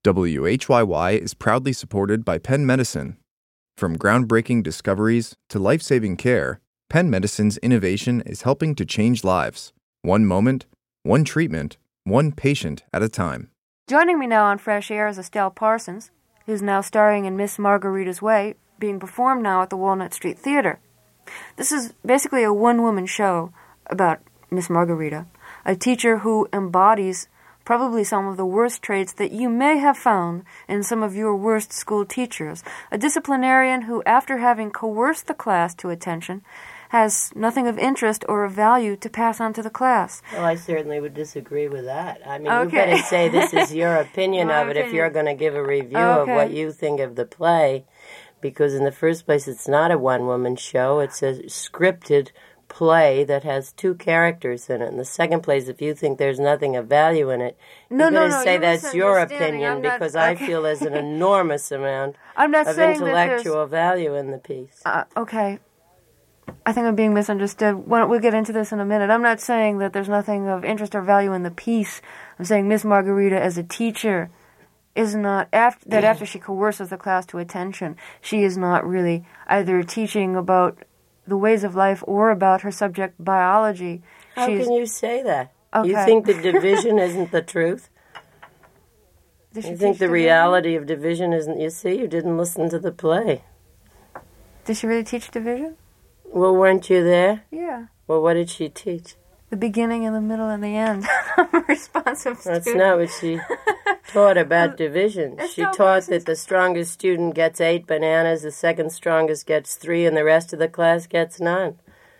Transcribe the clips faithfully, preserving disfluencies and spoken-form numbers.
W H Y Y is proudly supported by Penn Medicine. From groundbreaking discoveries to life-saving care, Penn Medicine's innovation is helping to change lives. One moment, one treatment, one patient at a time. Joining me now on Fresh Air is Estelle Parsons, who's now starring in Miss Margarita's Way, being performed now at the Walnut Street Theater. This is basically a one-woman show about Miss Margarita, a teacher who embodies probably some of the worst traits that you may have found in some of your worst school teachers. A disciplinarian who, after having coerced the class to attention, has nothing of interest or of value to pass on to the class. Well, I certainly would disagree with that. I mean, Okay. you better say this is your opinion My of it opinion. if you're going to give a review Okay. of what you think of the play, because in the first place, it's not a one-woman show. It's a scripted play that has two characters in it. In the second place, if you think there's nothing of value in it, No, you no, better no, say you're that's your misunderstanding. opinion, I'm not- because I okay. feel there's an enormous amount I'm not of saying that there's- intellectual value in the piece. Uh, okay. I think I'm being misunderstood. Why don't we get into this in a minute? I'm not saying that there's nothing of interest or value in the piece. I'm saying Miss Margarita as a teacher is not, after, that after she coerces the class to attention, she is not really either teaching about the ways of life or about her subject biology. How She's, can you say that? Okay. You think the division isn't the truth? Does she You think teach the division? reality of division isn't... You see, you didn't listen to the play. Does she really teach division? Well, weren't you there? Yeah. Well, what did she teach? The beginning and the middle and the end. I'm a responsive That's student. not what she taught about division. It's She not taught what that the strongest student gets eight bananas, the second strongest gets three, and the rest of the class gets none.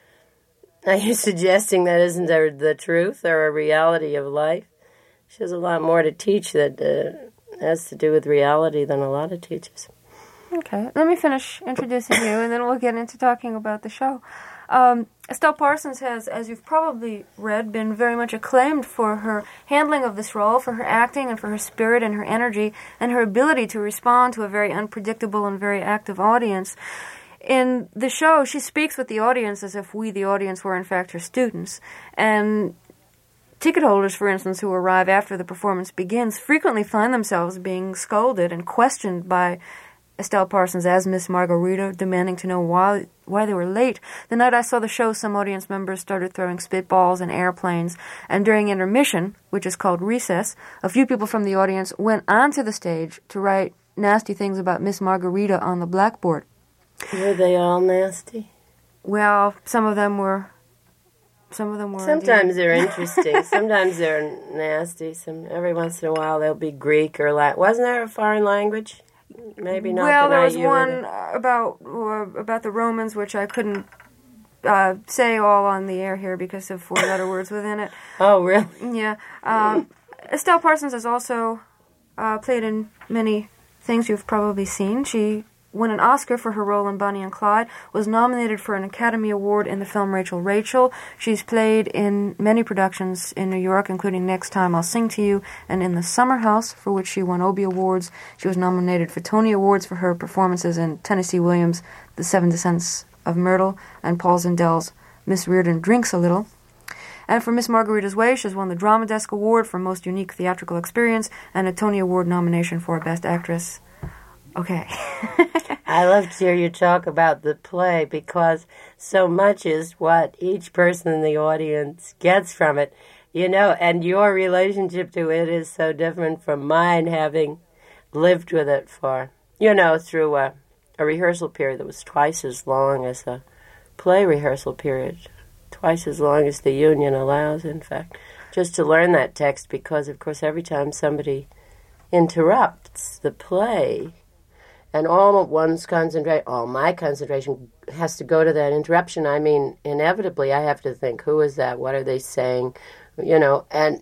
Are you suggesting that isn't a, the truth or a reality of life? She has a lot more to teach that uh, has to do with reality than a lot of teachers. Okay, let me finish introducing you, and then we'll get into talking about the show. Um, Estelle Parsons has, as you've probably read, been very much acclaimed for her handling of this role, for her acting, and for her spirit and her energy, and her ability to respond to a very unpredictable and very active audience. In the show, she speaks with the audience as if we, the audience, were in fact her students. And ticket holders, for instance, who arrive after the performance begins, frequently find themselves being scolded and questioned by Estelle Parsons as Miss Margarita, demanding to know why why they were late. The night I saw the show, some audience members started throwing spitballs and airplanes, and during intermission, which is called recess, a few people from the audience went onto the stage to write nasty things about Miss Margarita on the blackboard. Were they all nasty? Well, some of them were... Some of them were... Sometimes they're interesting. Sometimes they're nasty. Some Every once in a while they'll be Greek or Latin. Wasn't there a foreign language? Maybe not. Well, the there night was you were one there. about uh, about the Romans, which I couldn't uh, say all on the air here because of four letter words within it. Oh, really? Yeah. Um, Estelle Parsons has also uh, played in many things you've probably seen. She won an Oscar for her role in Bonnie and Clyde, was nominated for an Academy Award in the film Rachel Rachel. She's played in many productions in New York, including Next Time I'll Sing to You, and in The Summer House, for which she won Obie Awards. She was nominated for Tony Awards for her performances in Tennessee Williams' The Seven Descents of Myrtle, and Paul Zendel's Miss Reardon Drinks a Little. And for Miss Margarita's Way, she's won the Drama Desk Award for Most Unique Theatrical Experience and a Tony Award nomination for Best Actress. Okay. I love to hear you talk about the play because so much is what each person in the audience gets from it, you know, and your relationship to it is so different from mine, having lived with it for, you know, through a, a rehearsal period that was twice as long as a play rehearsal period, twice as long as the union allows, in fact, just to learn that text because, of course, every time somebody interrupts the play, and all of one's concentration, all my concentration has to go to that interruption. I mean, inevitably, I have to think, who is that? What are they saying? You know, and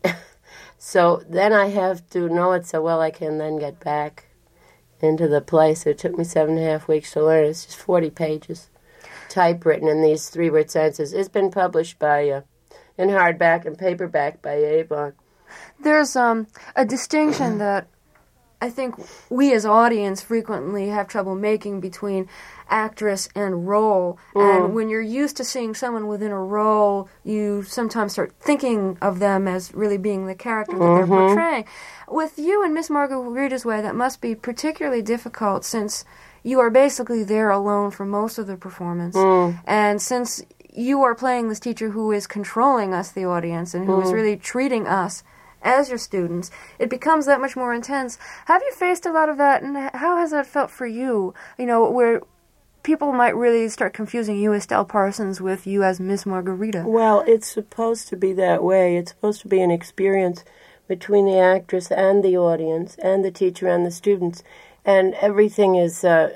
so then I have to know it so well I can then get back into the play. So it took me seven and a half weeks to learn. It's just forty pages, typewritten in these three-word sentences. It's been published by, uh, in hardback and paperback by Avon. There's um, a distinction that I think we as audience frequently have trouble making between actress and role. Mm. And when you're used to seeing someone within a role, you sometimes start thinking of them as really being the character that mm-hmm. they're portraying. With you and Miss Margarita's Way, that must be particularly difficult since you are basically there alone for most of the performance. Mm. And since you are playing this teacher who is controlling us, the audience, and who mm. is really treating us as your students, it becomes that much more intense. Have you faced a lot of that, and how has that felt for you? You know, where people might really start confusing you as Estelle Parsons with you as Miss Margarita. Well, it's supposed to be that way. It's supposed to be an experience between the actress and the audience and the teacher and the students. And everything is, uh,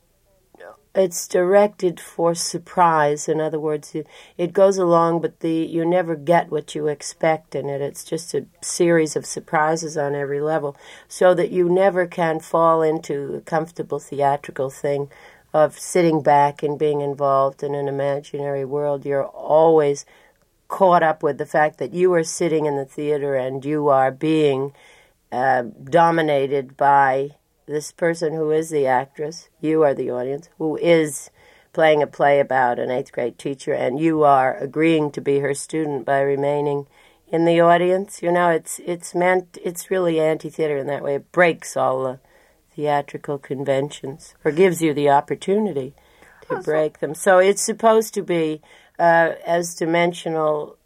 it's directed for surprise. In other words, it, it goes along, but the you never get what you expect in it. It's just a series of surprises on every level, so that you never can fall into a comfortable theatrical thing of sitting back and being involved in an imaginary world. You're always caught up with the fact that you are sitting in the theater and you are being uh, dominated by this person who is the actress. You are the audience, who is playing a play about an eighth grade teacher, and you are agreeing to be her student by remaining in the audience. You know, it's it's meant, it's really anti-theater in that way. It breaks all the theatrical conventions, or gives you the opportunity to oh, break so- them. So it's supposed to be uh, as dimensional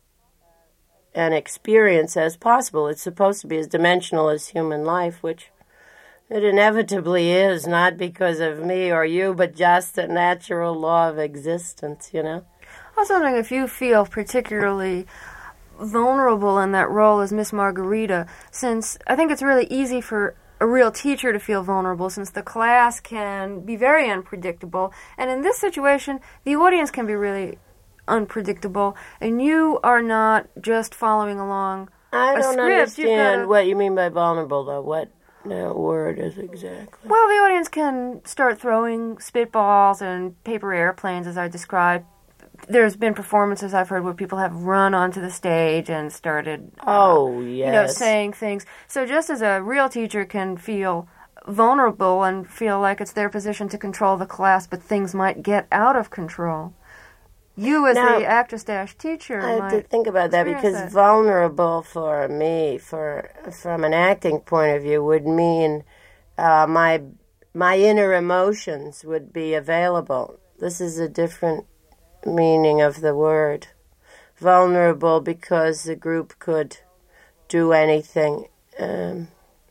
an experience as possible. It's supposed to be as dimensional as human life, which it inevitably is, not because of me or you, but just a natural law of existence, you know? I was wondering if you feel particularly vulnerable in that role as Miss Margarita, since I think it's really easy for a real teacher to feel vulnerable, since the class can be very unpredictable. And in this situation, the audience can be really unpredictable, and you are not just following along I a don't script. understand gotta, what you mean by vulnerable, though. What that word is exactly? Well, the audience can start throwing spitballs and paper airplanes, as I described. There's been performances I've heard where people have run onto the stage and started, oh, uh, yes. you know, saying things. So just as a real teacher can feel vulnerable and feel like it's their position to control the class, but things might get out of control, you as now, the actress dash teacher I have might to think about that, because that. vulnerable for me, for from an acting point of view, would mean uh, my my inner emotions would be available. This is a different meaning of the word. Vulnerable because the group could do anything. Um,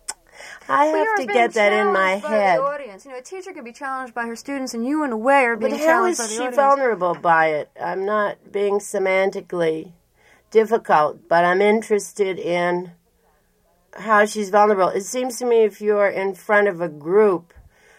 I well, have to get that in my by head. The audience. You know, a teacher can be challenged by her students, and you, in a way, are being but how challenged is by the she audience. vulnerable by it? I'm not being semantically difficult, but I'm interested in how she's vulnerable. It seems to me if you're in front of a group,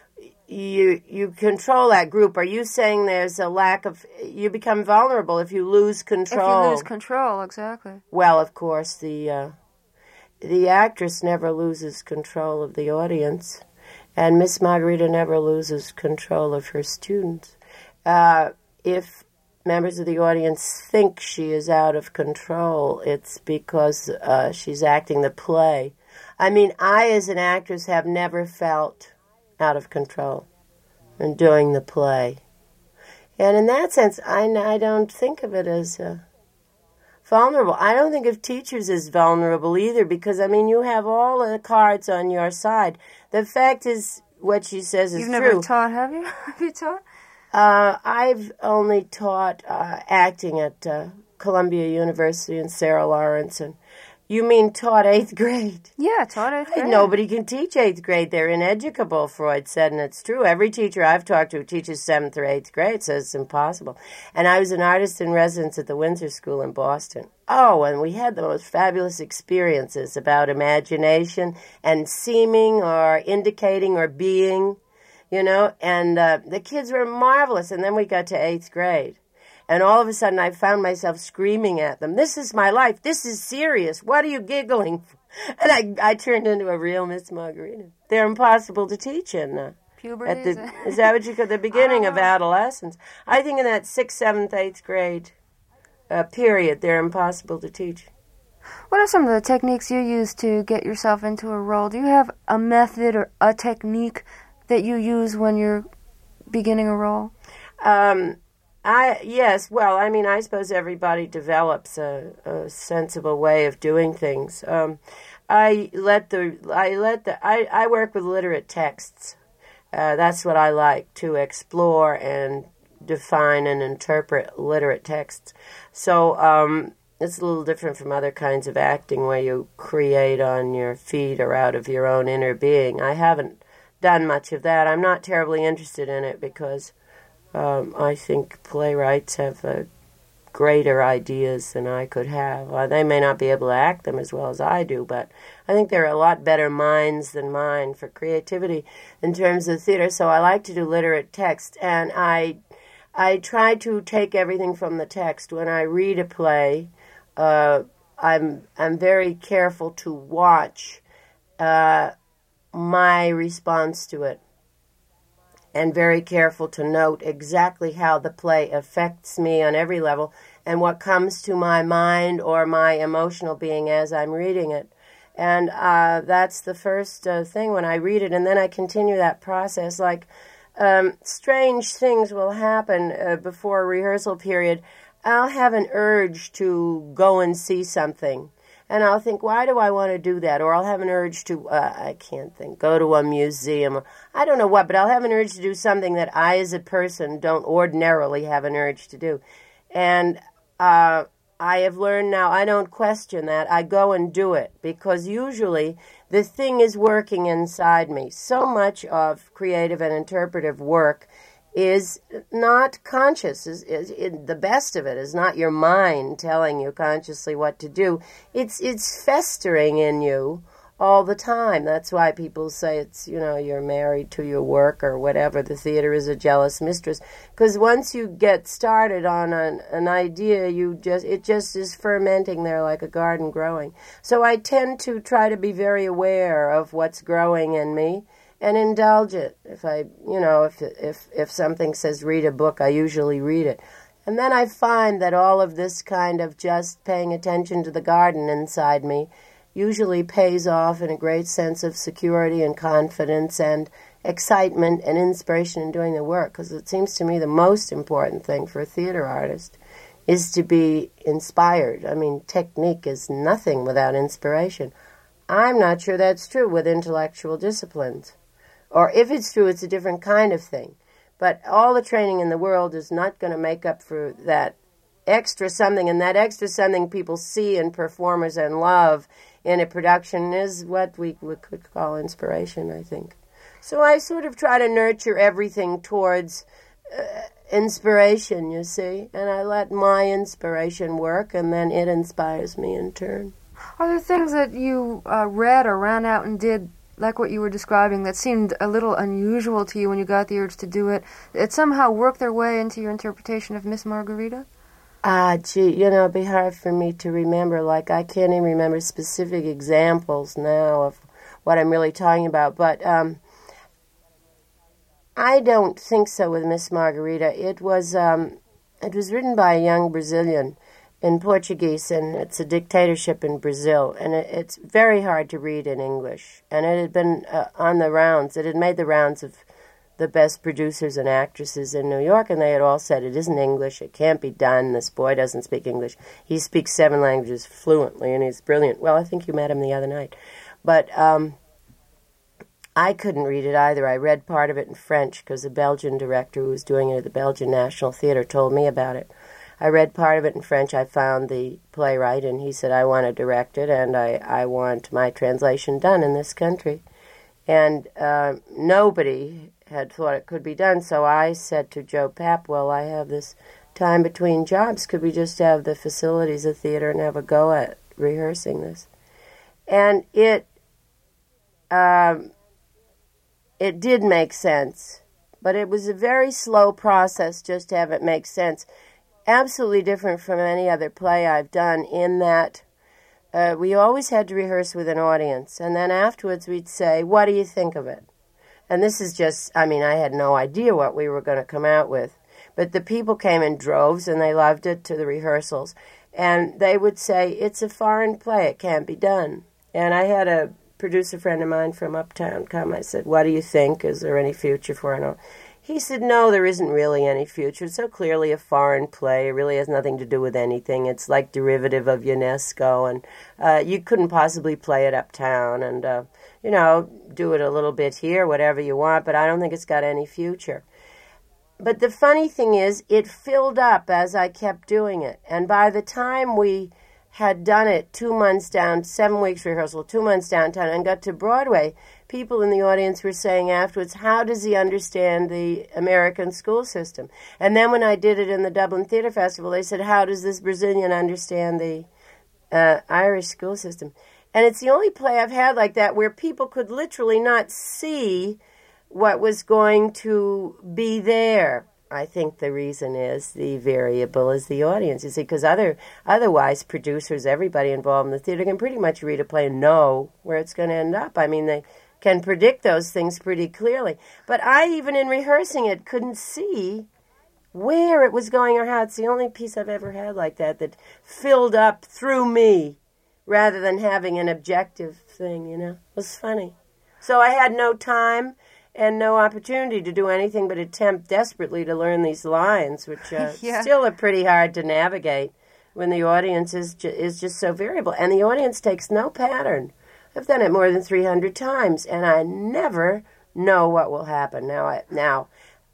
you you control that group. Are you saying there's a lack of... You become vulnerable if you lose control? If you lose control, exactly. Well, of course, the... Uh, The actress never loses control of the audience, and Miss Margarita never loses control of her students. Uh, if members of the audience think she is out of control, it's because uh, she's acting the play. I mean, I, as an actress, have never felt out of control in doing the play. And in that sense, I, I don't think of it as... Uh, vulnerable. I don't think of teachers as vulnerable either, because, I mean, you have all the cards on your side. The fact is, what she says is You've true. You've never taught, have you? Have you taught? Uh, I've only taught uh, acting at uh, Columbia University and Sarah Lawrence. And you mean taught eighth grade? Yeah, taught eighth grade. Nobody can teach eighth grade. They're ineducable, Freud said, and it's true. Every teacher I've talked to who teaches seventh or eighth grade says it's impossible. And I was an artist in residence at the Windsor School in Boston. Oh, and we had the most fabulous experiences about imagination and seeming or indicating or being, you know, and uh, the kids were marvelous. And then we got to eighth grade. And all of a sudden, I found myself screaming at them, "This is my life. This is serious. What are you giggling for?" And I, I turned into a real Miss Margarita. They're impossible to teach in uh, puberty. At the, is that what you call the beginning of adolescence? I think in that sixth, seventh, eighth grade uh, period, they're impossible to teach. What are some of the techniques you use to get yourself into a role? Do you have a method or a technique that you use when you're beginning a role? Um, I yes. Well, I mean, I suppose everybody develops a, a sensible way of doing things. Um, I let the I let the I, I work with literate texts. Uh, that's what I like, to explore and define and interpret literate texts. So um, it's a little different from other kinds of acting where you create on your feet or out of your own inner being. I haven't done much of that. I'm not terribly interested in it because um, I think playwrights have uh, greater ideas than I could have. Uh, they may not be able to act them as well as I do, but I think there are a lot better minds than mine for creativity in terms of theater. So I like to do literate text, and I I try to take everything from the text. When I read a play, uh, I'm I'm very careful to watch uh, my response to it, and very careful to note exactly how the play affects me on every level and what comes to my mind or my emotional being as I'm reading it. And uh, that's the first uh, thing when I read it, and then I continue that process. Like, um, strange things will happen uh, before a rehearsal period. I'll have an urge to go and see something, and I'll think, why do I want to do that? Or I'll have an urge to, uh, I can't think, go to a museum, or I don't know what, but I'll have an urge to do something that I as a person don't ordinarily have an urge to do. And uh, I have learned now I don't question that. I go and do it, because usually the thing is working inside me. So much of creative and interpretive work is not conscious. Is, is, is the best of it is not your mind telling you consciously what to do. It's it's festering in you all the time. That's why people say it's, you know, you're married to your work or whatever. The theater is a jealous mistress. Because once you get started on an, an idea, you just it just is fermenting there like a garden growing. So I tend to try to be very aware of what's growing in me and indulge it. If I, you know, if if if something says read a book, I usually read it. And then I find that all of this kind of just paying attention to the garden inside me usually pays off in a great sense of security and confidence and excitement and inspiration in doing the work. Because it seems to me the most important thing for a theater artist is to be inspired. I mean, technique is nothing without inspiration. I'm not sure that's true with intellectual disciplines. Or if it's true, it's a different kind of thing. But all the training in the world is not going to make up for that extra something, and that extra something people see in performers and love in a production is what we, we could call inspiration, I think. So I sort of try to nurture everything towards uh, inspiration, you see, and I let my inspiration work, and then it inspires me in turn. Are there things that you uh, read or ran out and did, like what you were describing, that seemed a little unusual to you when you got the urge to do it, that somehow worked their way into your interpretation of Miss Margarita? Ah, gee, you know, it'd be hard for me to remember. Like, I can't even remember specific examples now of what I'm really talking about. But um, I don't think so with Miss Margarita. It was um, it was written by a young Brazilian in Portuguese, and it's a dictatorship in Brazil, and it, it's very hard to read in English. And it had been uh, on the rounds. It had made the rounds of the best producers and actresses in New York, and they had all said, it isn't English, it can't be done, this boy doesn't speak English. He speaks seven languages fluently, and he's brilliant. Well, I think you met him the other night. But um, I couldn't read it either. I read part of it in French, because a Belgian director who was doing it at the Belgian National Theatre told me about it. I read part of it in French. I found the playwright, and he said, I want to direct it, and I, I want my translation done in this country. And uh, nobody had thought it could be done, so I said to Joe Papp, well, I have this time between jobs. Could we just have the facilities of theater and have a go at rehearsing this? And it, um, it did make sense, but it was a very slow process just to have it make sense. Absolutely different from any other play I've done in that uh, we always had to rehearse with an audience, and then afterwards we'd say, what do you think of it? And this is just, I mean, I had no idea what we were going to come out with. But the people came in droves, and they loved it, to the rehearsals. And they would say, it's a foreign play, it can't be done. And I had a producer friend of mine from Uptown come. I said, what do you think? Is there any future for it? He said, no, there isn't really any future. It's so clearly a foreign play. It really has nothing to do with anything. It's like derivative of UNESCO, and uh, you couldn't possibly play it Uptown and, uh, you know, do it a little bit here, whatever you want, but I don't think it's got any future. But the funny thing is, it filled up as I kept doing it. And by the time we had done it two months down, seven weeks rehearsal, two months downtown, and got to Broadway, people in the audience were saying afterwards, how does he understand the American school system? And then when I did it in the Dublin Theatre Festival, they said, how does this Brazilian understand the uh, Irish school system? And it's the only play I've had like that where people could literally not see what was going to be there. I think the reason is the variable is the audience, you see, because other, otherwise producers, everybody involved in the theater can pretty much read a play and know where it's going to end up. I mean, they can predict those things pretty clearly. But I, even in rehearsing it, couldn't see where it was going or how. It's the only piece I've ever had like that that filled up through me rather than having an objective thing, you know. It was funny. So I had no time and no opportunity to do anything but attempt desperately to learn these lines, which uh, yeah. still are pretty hard to navigate when the audience is ju- is just so variable. And the audience takes no pattern. I've done it more than three hundred times, and I never know what will happen. Now, I, now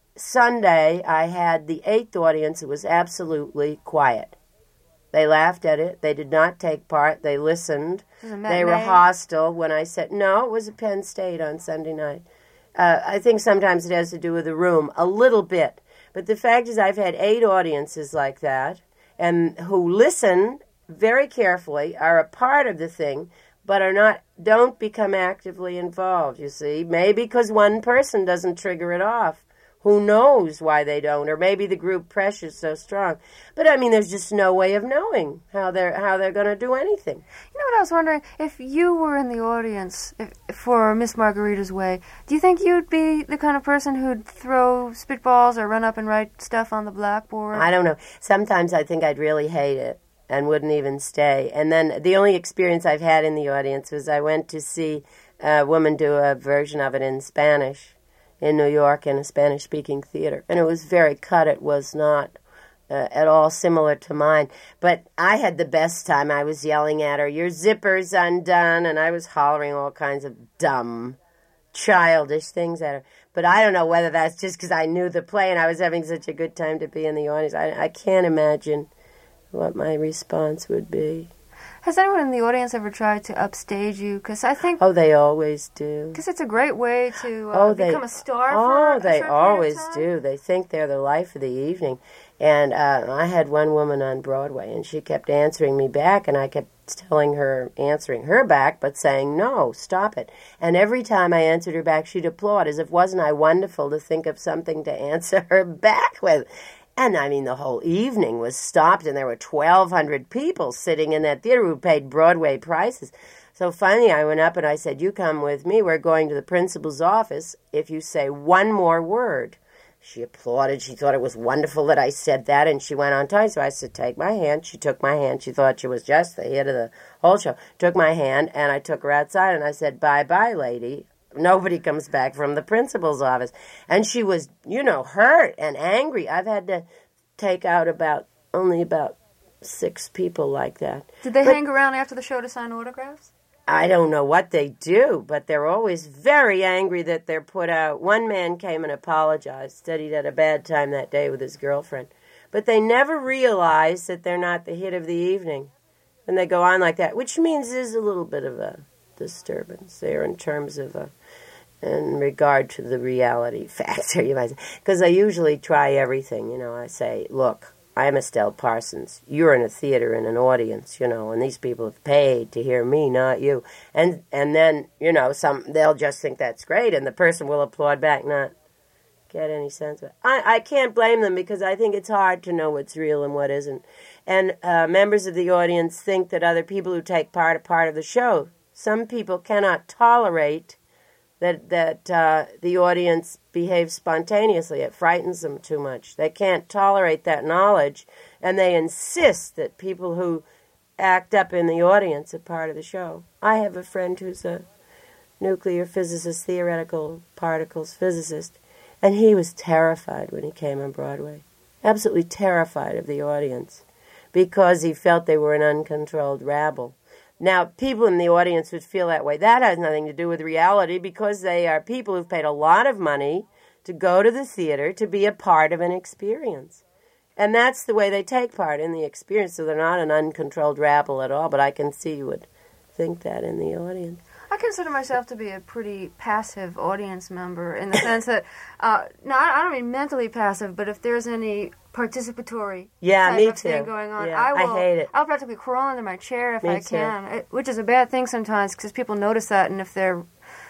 Sunday, I had the eighth audience. It was absolutely quiet. They laughed at it. They did not take part. They listened. They were hostile when I said, no, it was at Penn State on Sunday night. Uh, I think sometimes it has to do with the room, a little bit. But the fact is I've had eight audiences like that, and who listen very carefully, are a part of the thing, but are not, don't become actively involved, you see. Maybe because one person doesn't trigger it off. Who knows why they don't? Or maybe the group pressure's so strong. But, I mean, there's just no way of knowing how they're how they're going to do anything. You know what I was wondering? If you were in the audience if, for Miss Margarita's Way, do you think you'd be the kind of person who'd throw spitballs or run up and write stuff on the blackboard? I don't know. Sometimes I think I'd really hate it and wouldn't even stay. And then the only experience I've had in the audience was I went to see a woman do a version of it in Spanish in New York in a Spanish-speaking theater. And it was very cut. It was not uh, at all similar to mine. But I had the best time. I was yelling at her, your zipper's undone, and I was hollering all kinds of dumb, childish things at her. But I don't know whether that's just because I knew the play and I was having such a good time to be in the audience. I, I can't imagine what my response would be. Has anyone in the audience ever tried to upstage you? Because I think... Oh, they always do. Because it's a great way to uh, oh, they, become a star oh, for a they certain always period of time. do. They think they're the life of the evening. And uh, I had one woman on Broadway, and she kept answering me back, and I kept telling her, answering her back, but saying, no, stop it. And every time I answered her back, she'd applaud, as if wasn't I wonderful to think of something to answer her back with. And, I mean, the whole evening was stopped, and there were twelve hundred people sitting in that theater who paid Broadway prices. So finally I went up and I said, you come with me. We're going to the principal's office if you say one more word. She applauded. She thought it was wonderful that I said that, and she went on time. So I said, take my hand. She took my hand. She thought she was just the hit of the whole show. Took my hand, and I took her outside, and I said, bye-bye, lady. Nobody comes back from the principal's office. And she was, you know, hurt and angry. I've had to take out about, only about six people like that. Did they but hang around after the show to sign autographs? I don't know what they do, but they're always very angry that they're put out. One man came and apologized, said he'd had a bad time that day with his girlfriend. But they never realize that they're not the hit of the evening. And they go on like that, which means there's a little bit of a disturbance there in terms of a, in regard to the reality factor, you might say. Because I usually try everything, you know. I say, look, I'm Estelle Parsons. You're in a theater in an audience, you know, and these people have paid to hear me, not you. And and then, you know, some they'll just think that's great, and the person will applaud back, not get any sense of it. I, I can't blame them because I think it's hard to know what's real and what isn't. And uh, members of the audience think that other people who take part are part of the show. Some people cannot tolerate that that uh, the audience behaves spontaneously. It frightens them too much. They can't tolerate that knowledge And they insist that people who act up in the audience are part of the show. I have a friend who's a nuclear physicist, theoretical particles physicist, and he was terrified when he came on Broadway. Absolutely terrified of the audience because he felt they were an uncontrolled rabble. Now, people in the audience would feel that way. That has nothing to do with reality because they are people who've paid a lot of money to go to the theater to be a part of an experience. And that's the way they take part in the experience, so they're not an uncontrolled rabble at all, but I can see you would think that in the audience. I consider myself to be a pretty passive audience member in the sense that, uh, no, I don't mean mentally passive, but if there's any participatory yeah, type me of too. thing going on, yeah, I will. I hate it. I'll practically crawl under my chair if me I too. can, it, which is a bad thing sometimes because people notice that, and if they're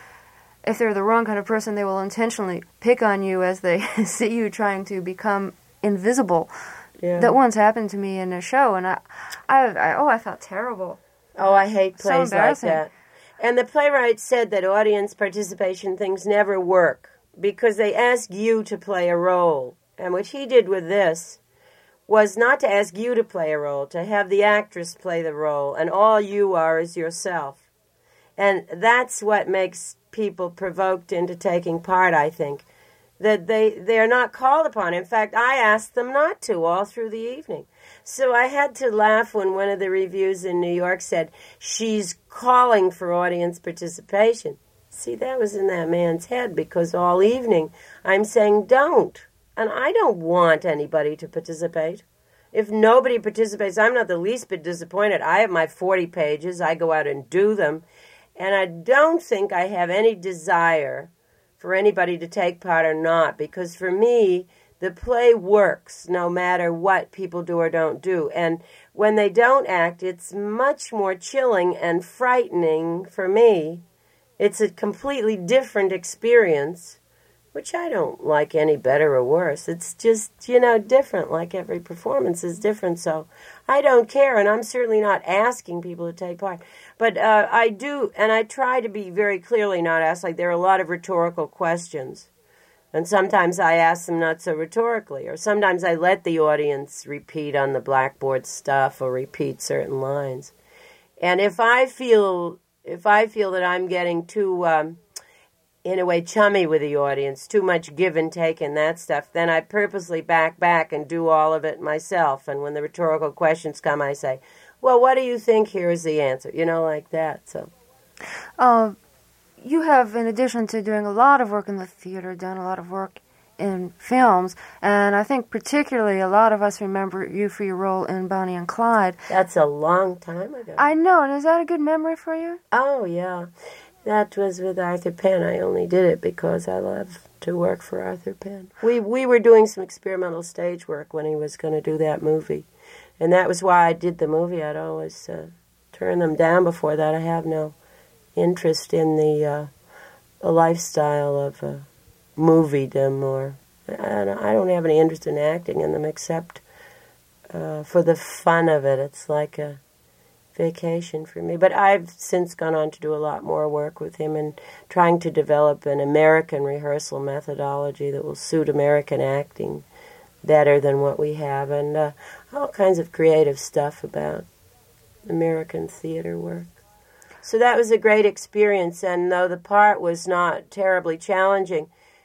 if they're the wrong kind of person, they will intentionally pick on you as they see you trying to become invisible. Yeah. That once happened to me in a show, and I, I, I oh, I felt terrible. Oh, I hate So plays like embarrassing. that. And the playwright said that audience participation things never work because they ask you to play a role. And what he did with this was not to ask you to play a role, to have the actress play the role, and all you are is yourself. And that's what makes people provoked into taking part, I think, that they, they are not called upon. In fact, I asked them not to all through the evening. So I had to laugh when one of the reviews in New York said, she's calling for audience participation. See, that was in that man's head because all evening I'm saying don't. And I don't want anybody to participate. If nobody participates, I'm not the least bit disappointed. I have my forty pages. I go out and do them. And I don't think I have any desire for anybody to take part or not, because for me, the play works no matter what people do or don't do. And when they don't act, it's much more chilling and frightening for me. It's a completely different experience, which I don't like any better or worse. It's just, you know, different, like every performance is different. So I don't care, and I'm certainly not asking people to take part. But uh, I do, and I try to be very clearly not asked. Like, there are a lot of rhetorical questions. And sometimes I ask them not so rhetorically, or sometimes I let the audience repeat on the blackboard stuff or repeat certain lines. And if I feel if I feel that I'm getting too, um, in a way, chummy with the audience, too much give and take and that stuff, then I purposely back back and do all of it myself. And when the rhetorical questions come, I say, well, what do you think? Here's the answer. You know, like that. So. Uh, You have, in addition to doing a lot of work in the theater, done a lot of work in films, and I think particularly a lot of us remember you for your role in Bonnie and Clyde. That's a long time ago. I know, and is that a good memory for you? Oh, yeah. That was with Arthur Penn. I only did it because I love to work for Arthur Penn. We we were doing some experimental stage work when he was going to do that movie, and that was why I did the movie. I'd always uh, turn them down before that. I have no interest in the, uh, the lifestyle of uh, moviedom, or I don't, I don't have any interest in acting in them except uh, for the fun of it. It's like a vacation for me. But I've since gone on to do a lot more work with him and trying to develop an American rehearsal methodology that will suit American acting better than what we have, and uh, all kinds of creative stuff about American theater work. So that was a great experience, and though the part was not terribly challenging,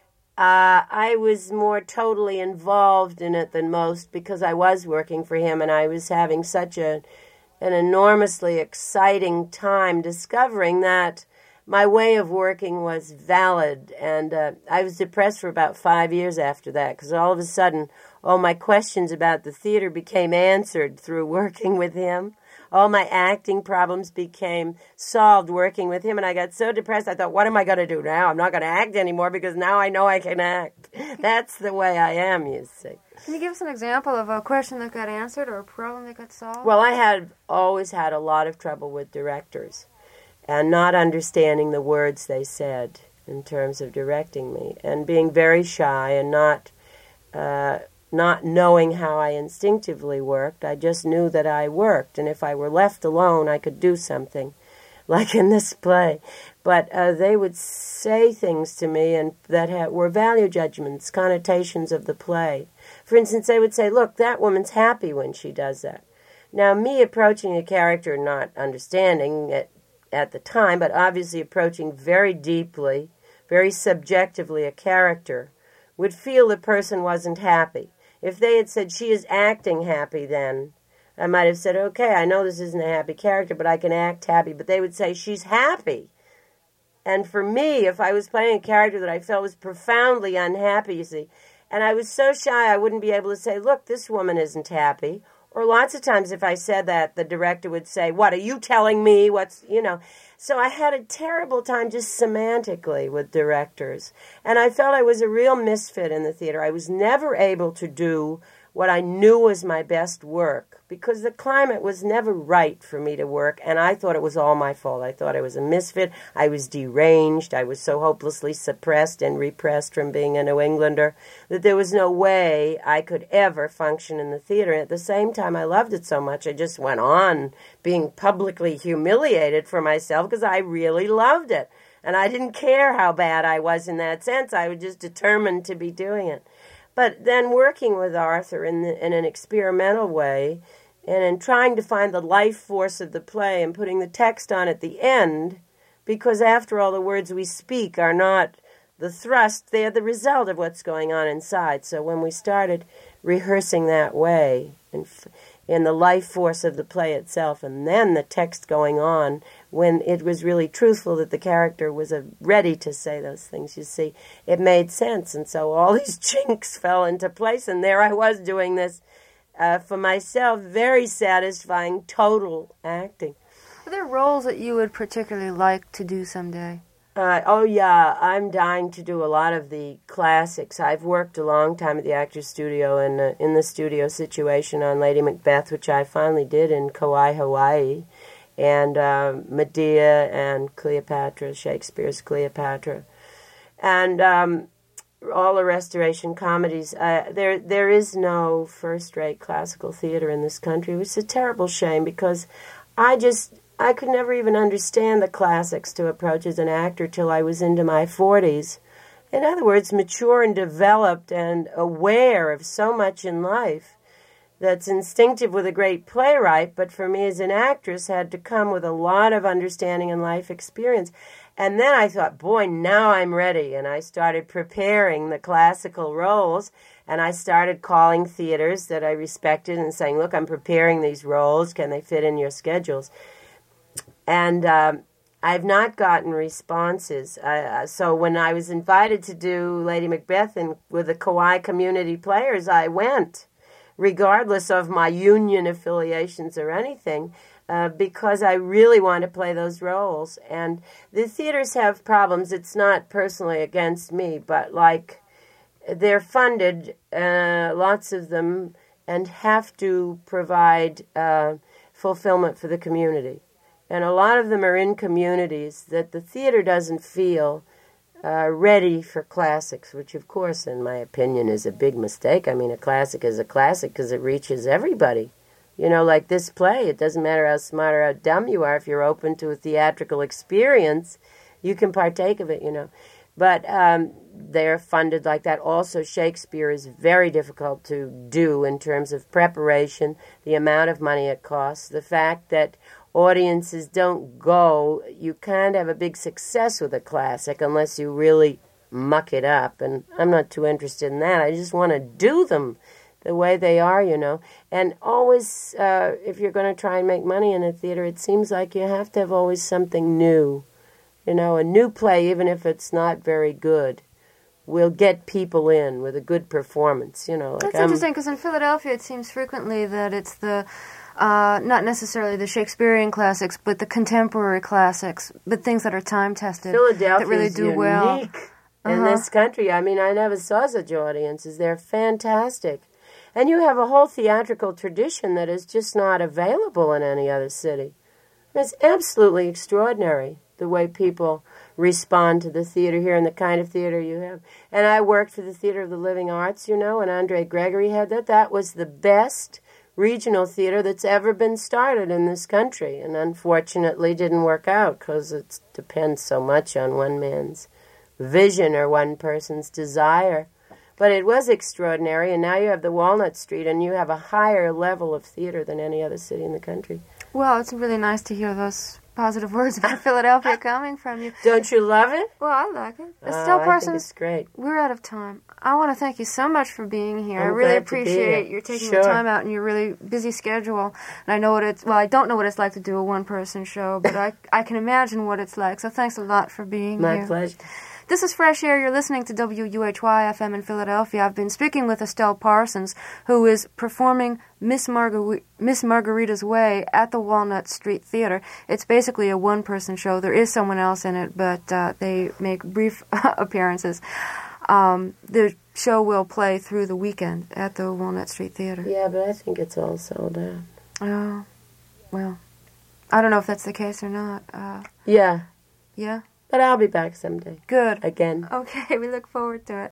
uh, I was more totally involved in it than most because I was working for him, and I was having such a an enormously exciting time discovering that my way of working was valid. And uh, I was depressed for about five years after that because all of a sudden all my questions about the theater became answered through working with him. All my acting problems became solved working with him, and I got so depressed, I thought, what am I going to do now? I'm not going to act anymore because now I know I can act. That's the way I am, you see. Can you give us an example of a question that got answered or a problem that got solved? Well, I had always had a lot of trouble with directors and not understanding the words they said in terms of directing me, and being very shy and not... Uh, not knowing how I instinctively worked. I just knew that I worked, and if I were left alone, I could do something. like in this play. But uh, they would say things to me and that ha- were value judgments, connotations of the play. For instance, they would say, look, that woman's happy when she does that. Now, me approaching a character, not understanding it at the time, but obviously approaching very deeply, very subjectively a character, would feel the person wasn't happy. If they had said, she is acting happy then, I might have said, okay, I know this isn't a happy character, but I can act happy. But they would say, she's happy. And for me, if I was playing a character that I felt was profoundly unhappy, you see, and I was so shy I wouldn't be able to say, look, this woman isn't happy. Or lots of times if I said that, the director would say, what, are you telling me? What's, you know. So I had a terrible time just semantically with directors. And I felt I was a real misfit in the theater. I was never able to do what I knew was my best work because the climate was never right for me to work, and I thought it was all my fault. I thought I was a misfit. I was deranged. I was so hopelessly suppressed and repressed from being a New Englander that there was no way I could ever function in the theater. And at the same time, I loved it so much, I just went on being publicly humiliated for myself because I really loved it. And I didn't care how bad I was in that sense. I was just determined to be doing it. But then working with Arthur in, the, in an experimental way and in trying to find the life force of the play and putting the text on at the end, because after all, the words we speak are not the thrust, they're the result of what's going on inside. So when we started rehearsing that way and in the life force of the play itself, and then the text going on, when it was really truthful that the character was uh, ready to say those things, you see, it made sense. And so all these chinks fell into place, and there I was doing this uh, for myself, very satisfying, total acting. Are there roles that you would particularly like to do someday? Uh, oh, yeah, I'm dying to do a lot of the classics. I've worked a long time at the Actors Studio and uh, in the studio situation on Lady Macbeth, which I finally did in Kauai, Hawaii, and uh, Medea and Cleopatra, Shakespeare's Cleopatra, and um, all the Restoration comedies. Uh, there, there is no first-rate classical theater in this country, which is a terrible shame because I just... I could never even understand the classics to approach as an actor till I was into my forties. In other words, mature and developed and aware of so much in life that's instinctive with a great playwright, but for me as an actress had to come with a lot of understanding and life experience. And then I thought, boy, now I'm ready. And I started preparing the classical roles, and I started calling theaters that I respected and saying, look, I'm preparing these roles. Can they fit in your schedules? And um, I've not gotten responses. Uh, so when I was invited to do Lady Macbeth in, with the Kauai Community Players, I went, regardless of my union affiliations or anything, uh, because I really want to play those roles. And the theaters have problems. It's not personally against me, but like they're funded, uh, lots of them, and have to provide uh, fulfillment for the community. And a lot of them are in communities that the theater doesn't feel uh, ready for classics, which, of course, in my opinion, is a big mistake. I mean, a classic is a classic because it reaches everybody. You know, like this play, it doesn't matter how smart or how dumb you are. If you're open to a theatrical experience, you can partake of it, you know. But um, they're funded like that. Also, Shakespeare is very difficult to do in terms of preparation, the amount of money it costs, the fact that audiences don't go. You can't have a big success with a classic unless you really muck it up. And I'm not too interested in that. I just want to do them the way they are, you know. And always, uh, if you're going to try and make money in a theater, it seems like you have to have always something new. You know, a new play, even if it's not very good, will get people in with a good performance, you know. Like That's I'm, interesting, because in Philadelphia it seems frequently that it's the... Uh, not necessarily the Shakespearean classics, but the contemporary classics, but things that are time-tested, Philadelphia that really do unique well. in Uh-huh. this country. I mean, I never saw such audiences. They're fantastic. And you have a whole theatrical tradition that is just not available in any other city. It's absolutely extraordinary, the way people respond to the theater here and the kind of theater you have. And I worked for the Theater of the Living Arts, you know, and Andre Gregory had that. That was the best regional theater that's ever been started in this country, and unfortunately didn't work out because it depends so much on one man's vision or one person's desire. But it was extraordinary, and now you have the Walnut Street, and you have a higher level of theater than any other city in the country. Well, it's really nice to hear those positive words about Philadelphia coming from you. Don't you love it? Well, I like it. Oh, Estelle I Parsons, think it's great. We're out of time. I want to thank you so much for being here. I'm I really glad to be appreciate here. you taking Sure. the time out in your really busy schedule. And I know what it's, well, I don't know what it's like to do a one-person show, but I, I can imagine what it's like. So thanks a lot for being My here. pleasure. This is Fresh Air. You're listening to W U H Y F M in Philadelphia. I've been speaking with Estelle Parsons, who is performing Miss, Margar- Miss Margarita's Way at the Walnut Street Theater. It's basically a one-person show. There is someone else in it, but uh, they make brief appearances. Um, the show will play through the weekend at the Walnut Street Theater. Yeah, but I think it's all sold out. Oh, well, I don't know if that's the case or not. Uh, Yeah, yeah? but I'll be back someday. Good. Again. Okay, we look forward to it.